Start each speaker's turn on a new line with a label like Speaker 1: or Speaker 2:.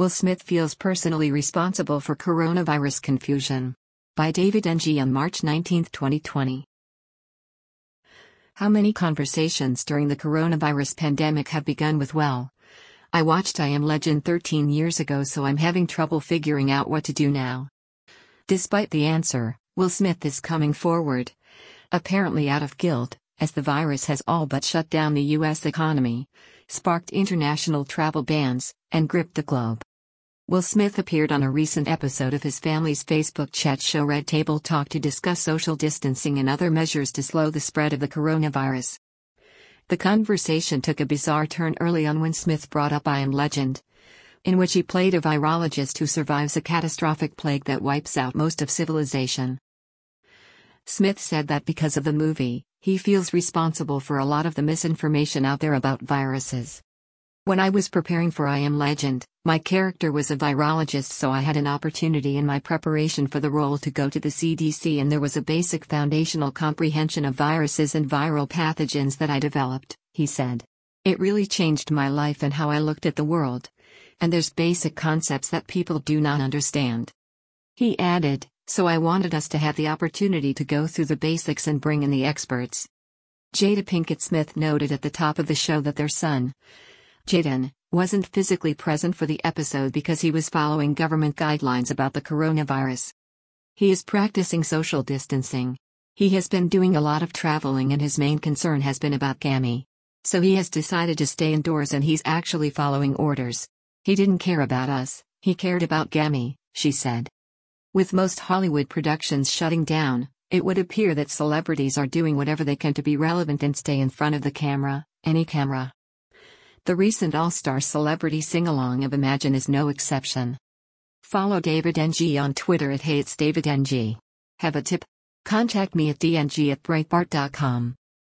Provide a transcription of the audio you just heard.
Speaker 1: Will Smith feels personally responsible for coronavirus confusion. By David Ng on March 19, 2020. How many conversations during the coronavirus pandemic have begun with "well, I watched I Am Legend 13 years ago, so I'm having trouble figuring out what to do now." Despite the answer, Will Smith is coming forward, apparently out of guilt, as the virus has all but shut down the U.S. economy, sparked international travel bans, and gripped the globe. Will Smith appeared on a recent episode of his family's Facebook chat show Red Table Talk to discuss social distancing and other measures to slow the spread of the coronavirus. The conversation took a bizarre turn early on when Smith brought up I Am Legend, in which he played a virologist who survives a catastrophic plague that wipes out most of civilization. Smith said that because of the movie, he feels responsible for a lot of the misinformation out there about viruses. "When I was preparing for I Am Legend, my character was a virologist, so I had an opportunity in my preparation for the role to go to the CDC, and there was a basic foundational comprehension of viruses and viral pathogens that I developed," he said. "It really changed my life and how I looked at the world. And there's basic concepts that people do not understand." He added, "So I wanted us to have the opportunity to go through the basics and bring in the experts." Jada Pinkett Smith noted at the top of the show that their son, Jaden, wasn't physically present for the episode because he was following government guidelines about the coronavirus. He is practicing social distancing. He has been doing a lot of traveling and his main concern has been about Gammy. So he has decided to stay indoors and he's actually following orders. He didn't care about us, he cared about Gammy, she said. With most Hollywood productions shutting down, it would appear that celebrities are doing whatever they can to be relevant and stay in front of the camera, any camera. The recent all-star celebrity sing-along of Imagine is no exception. Follow David Ng on Twitter at @HeyIt'sDavidNG. Have a tip? Contact me at dng@breitbart.com.